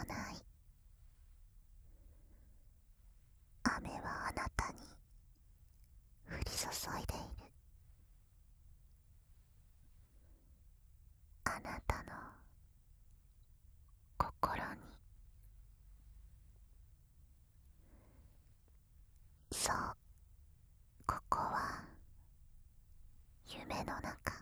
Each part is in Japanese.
ない。雨はあなたに降り注いでいる。あなたの心に。そう、ここは夢の中。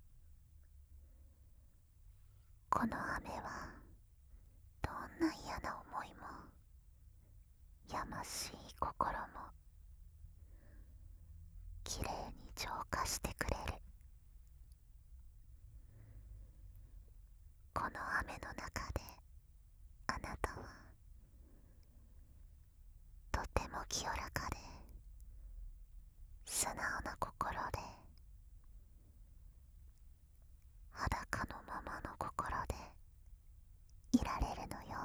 この雨はどんな嫌な思いも、やましい心もきれいに浄化してくれる。この雨の中であなたはとても清らかで素直な心で、裸のままの心でいられるのよ。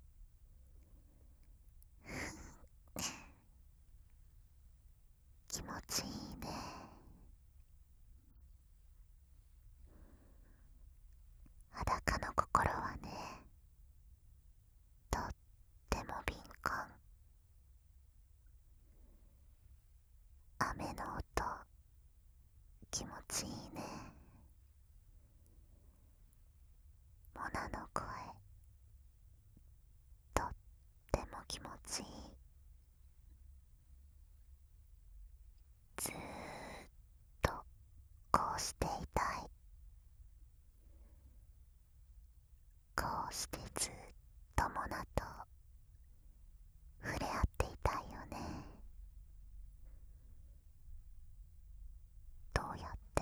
気持ちいいね。裸の心はね、とっても敏感。雨の音、気持ちいいね。モナの声、とっても気持ちいい。ずーっとこうしていたい。こうしてずっとモナと触れ合っていたいよね。どうやって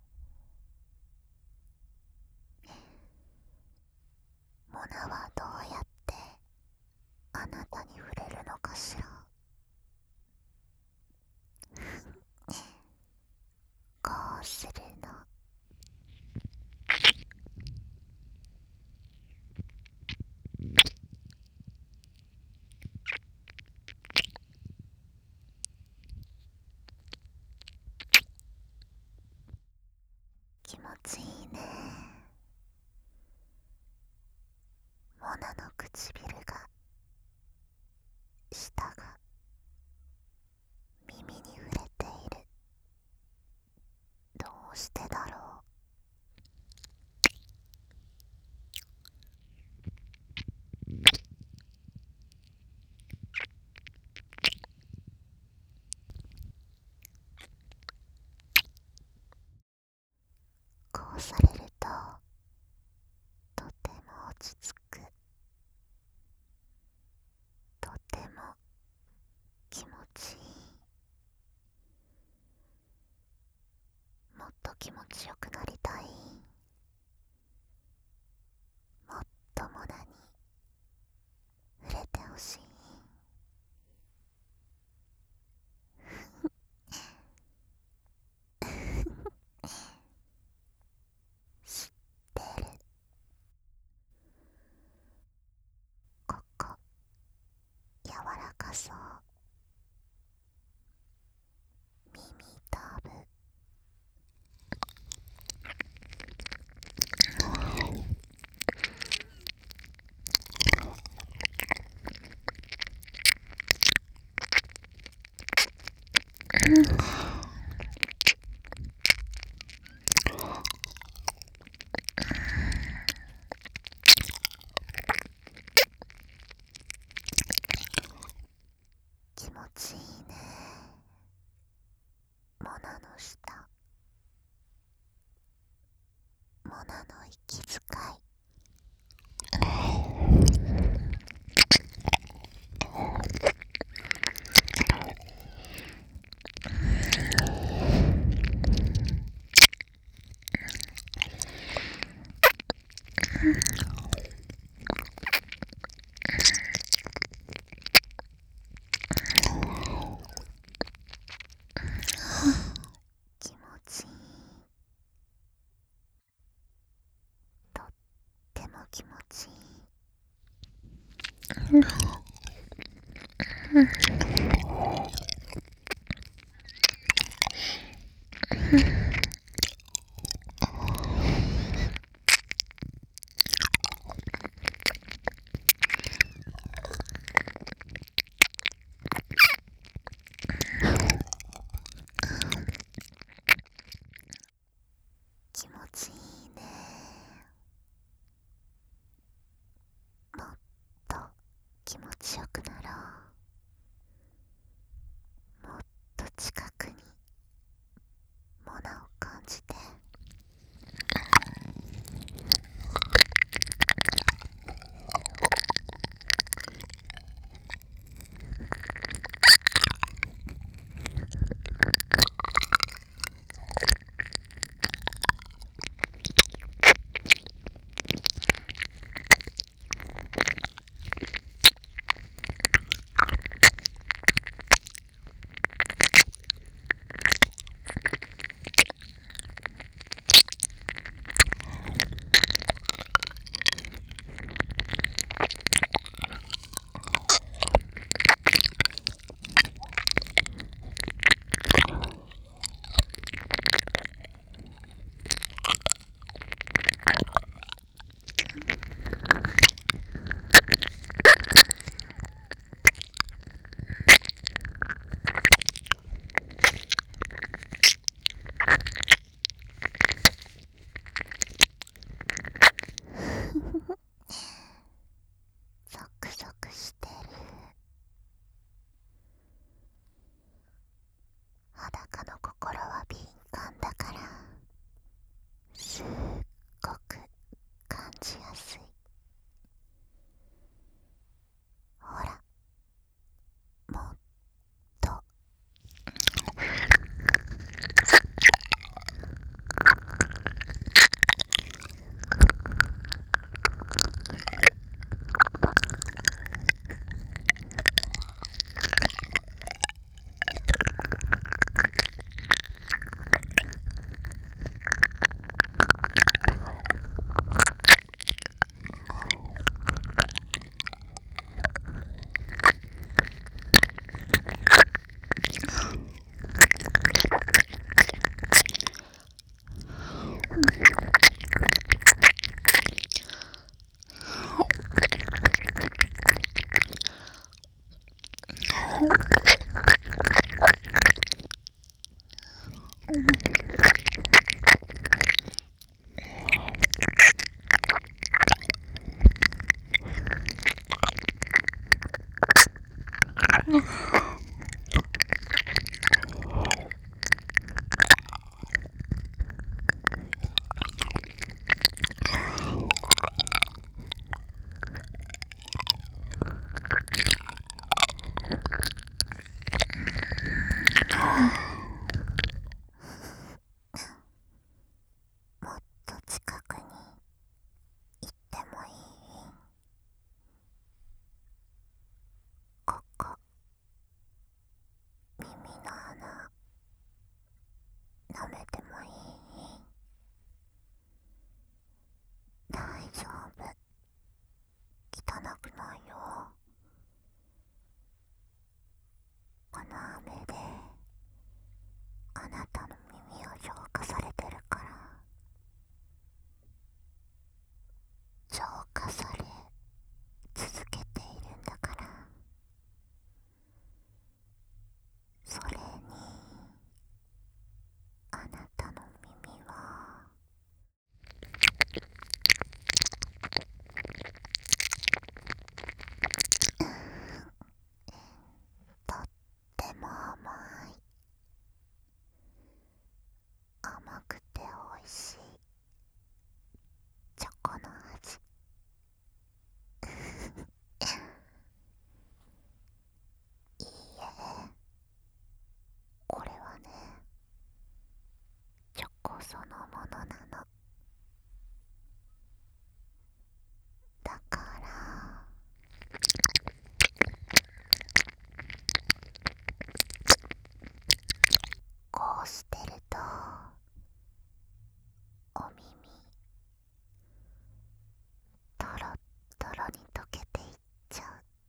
モナはどうやってあなたに触れるのかしら。こうするの。気持ちいいね。モナの唇が、舌が耳に触れている。どうしてだろう。こうされるととても落ち着く。とても気持ちいい。もっと気持ちよくなりたい。もっとモナに触れてほしい。知ってる。ここ柔らかそう。耳たぶ。気持ちいいね。モナの舌、モナの息遣い。気持ちいい。とっても気持ちいい。 気持ちよくなろう。もっと近くにモナを感じて。ゾクゾクしてる。裸の心は敏感だからすっごく感じやすい。ほら、もっと。もっと近くに行ってもいい？ここ、耳の穴舐めてもいい？大丈夫、汚くないよ。この雨であなたの耳を浄化されてるから。浄化され続けているんだから。それにあなたの耳はとっても甘い。甘くておいしいチョコの味。いいえ、これはね、チョコそのものなの。だからこうしてるとお耳トロットロに溶けていっちゃ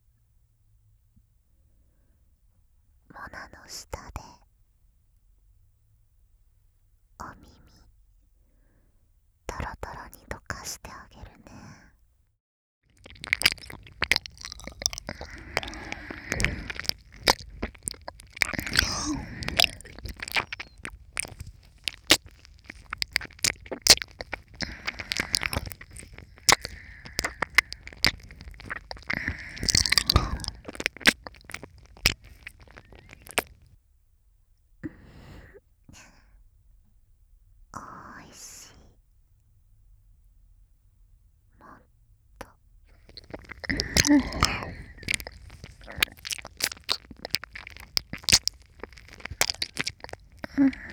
う。モナの下でお耳トロトロに溶かしてあげるね。 うん。